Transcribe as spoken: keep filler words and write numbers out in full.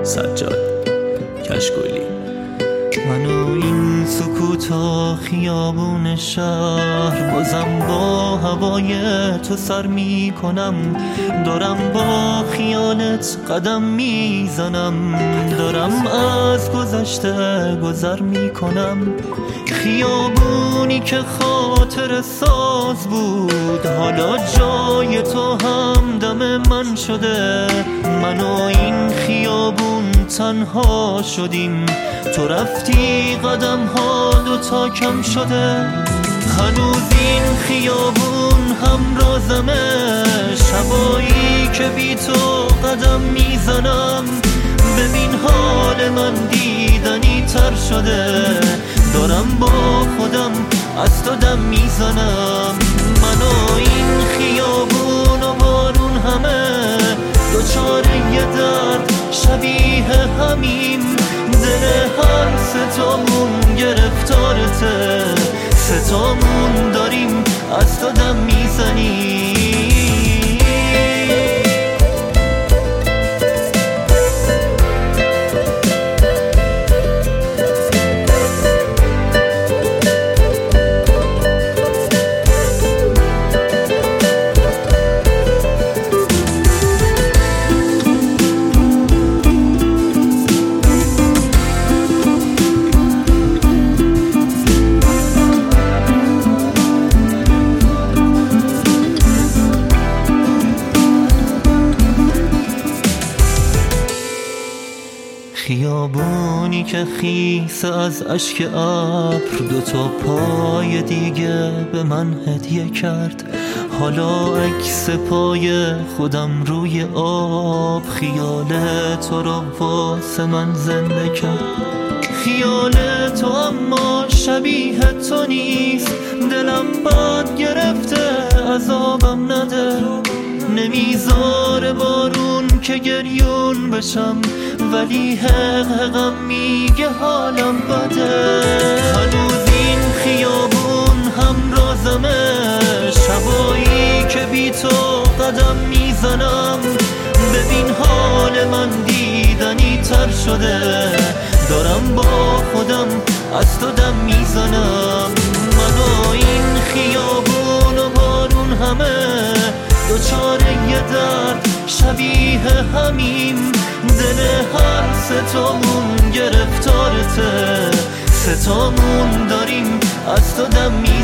سجاد کشکولی. من و این سکوتا خیابون شهر، بازم با هوای تو سر می کنم. دارم با خیالت قدم می زنم، دارم از گذشته گذر می کنم. خیابونی که خاطر ساز بود، حالا جای تو هم دم من شده. من و این خیابون تنها شدیم، تو رفتی قدم ها دوتا کم شده. هنوز این خیابون هم رازمه، شبایی که بی تو قدم میزنم. ببین حال من دیدنی تر شده، دارم با خودم از تو دم میزنم. من و این خیابون و بارون همه دوچاره یه درد شبیه همیم. دل هر ستامون گرفتارته، ستامون داریم از تو دم میزنیم. خیابونی که خیس از اشک ابر، دوتا پای دیگه به من هدیه کرد. حالا عکس پای خودم روی آب، خیال تو رو واسه من زنده کرد. خیال تو اما شبیه تو نیست، دلم بد گرفته عذابم نده. نمیذاره بارون که گریون بشم، ولی حق حقم میگه حالم بده. هنوز این خیابون هم رازمه، شبایی که بی تو قدم میزنم. ببین حال من دیدنی تر شده، دارم با خودم از تو دم میزنم. من و این خیابون و بارون همه دوچاره یه درد شبیه همیم. دل هر ستامون گرفتارته، ستامون داریم از تو دم میزنیم.